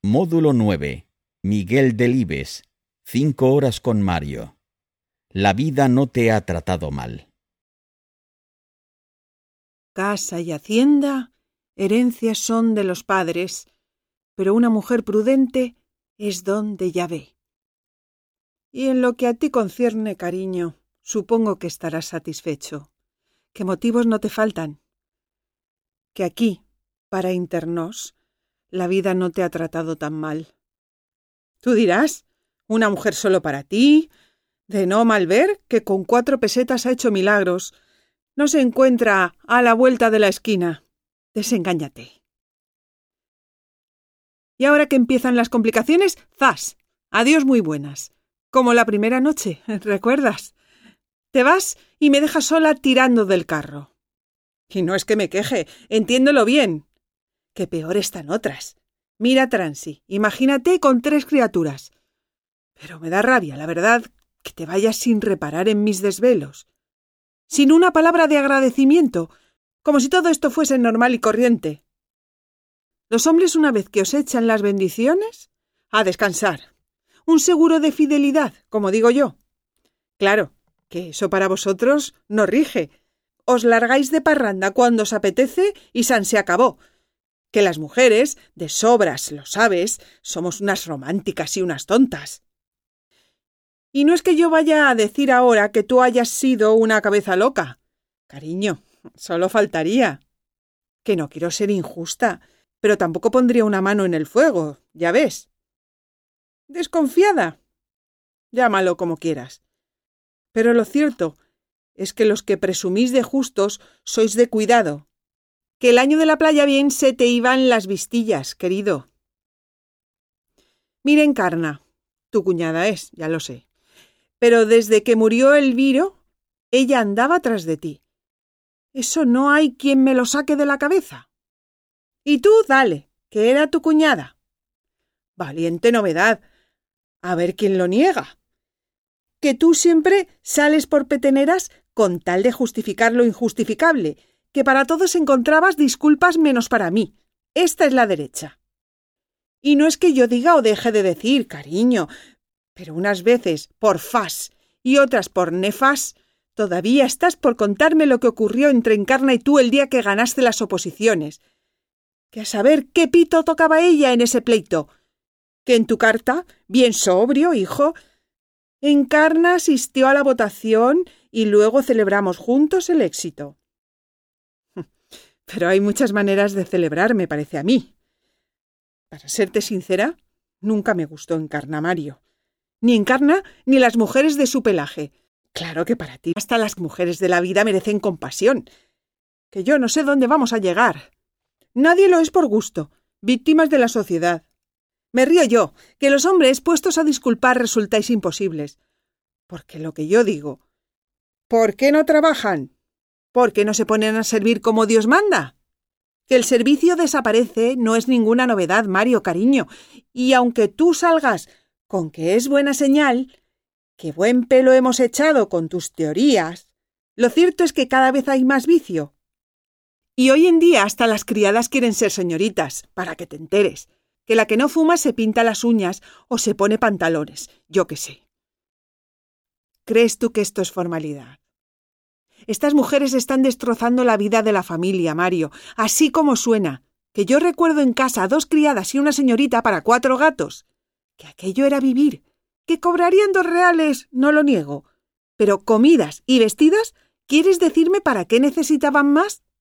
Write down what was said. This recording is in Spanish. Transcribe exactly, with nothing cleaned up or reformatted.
Módulo nueve. Miguel Delibes. Cinco horas con Mario. La vida no te ha tratado mal. Casa y hacienda, herencias son de los padres, pero una mujer prudente es don de Yahvé. Y en lo que a ti concierne, cariño, supongo que estarás satisfecho, que motivos no te faltan, que aquí, para internos, la vida no te ha tratado tan mal. Tú dirás, una mujer solo para ti, de no mal ver que con cuatro pesetas ha hecho milagros, no se encuentra a la vuelta de la esquina. Desengáñate. Y ahora que empiezan las complicaciones, ¡zas! Adiós muy buenas. Como la primera noche, ¿recuerdas? Te vas y me dejas sola tirando del carro. Y no es que me queje, entiéndelo bien. Que peor están otras. Mira, Transi, imagínate con tres criaturas. Pero me da rabia, la verdad, que te vayas sin reparar en mis desvelos. Sin una palabra de agradecimiento, como si todo esto fuese normal y corriente. Los hombres, una vez que os echan las bendiciones, a descansar. Un seguro de fidelidad, como digo yo. Claro, que eso para vosotros no rige. Os largáis de parranda cuando os apetece y san se acabó. Que las mujeres, de sobras, lo sabes, somos unas románticas y unas tontas. Y no es que yo vaya a decir ahora que tú hayas sido una cabeza loca. Cariño, solo faltaría. Que no quiero ser injusta, pero tampoco pondría una mano en el fuego, ya ves. Desconfiada. Llámalo como quieras. Pero lo cierto es que los que presumís de justos sois de cuidado. Que el año de la playa bien se te iban las vistillas, querido. Mira, Encarna, tu cuñada es, ya lo sé. Pero desde que murió Elviro, ella andaba tras de ti. Eso no hay quien me lo saque de la cabeza. Y tú, dale, que era tu cuñada. Valiente novedad. A ver quién lo niega. Que tú siempre sales por peteneras con tal de justificar lo injustificable, que para todos encontrabas disculpas menos para mí. Esta es la derecha. Y no es que yo diga o deje de decir, cariño, pero unas veces por fas y otras por nefas, todavía estás por contarme lo que ocurrió entre Encarna y tú el día que ganaste las oposiciones. Que a saber qué pito tocaba ella en ese pleito. Que en tu carta, bien sobrio, hijo, Encarna asistió a la votación y luego celebramos juntos el éxito. Pero hay muchas maneras de celebrar, me parece a mí. Para serte sincera, nunca me gustó Encarna, Mario. Ni Encarna ni las mujeres de su pelaje. Claro que para ti hasta las mujeres de la vida merecen compasión. Que yo no sé dónde vamos a llegar. Nadie lo es por gusto, víctimas de la sociedad. Me río yo, que los hombres puestos a disculpar resultáis imposibles. Porque lo que yo digo, ¿por qué no trabajan? ¿Por qué no se ponen a servir como Dios manda? Que el servicio desaparece no es ninguna novedad, Mario, cariño. Y aunque tú salgas con que es buena señal, que buen pelo hemos echado con tus teorías, lo cierto es que cada vez hay más vicio. Y hoy en día hasta las criadas quieren ser señoritas, para que te enteres. Que la que no fuma se pinta las uñas o se pone pantalones, yo qué sé. ¿Crees tú que esto es formalidad? Estas mujeres están destrozando la vida de la familia, Mario, así como suena, que yo recuerdo en casa dos criadas y una señorita para cuatro gatos. Que aquello era vivir, que cobrarían dos reales, no lo niego, pero comidas y vestidas, ¿quieres decirme para qué necesitaban más?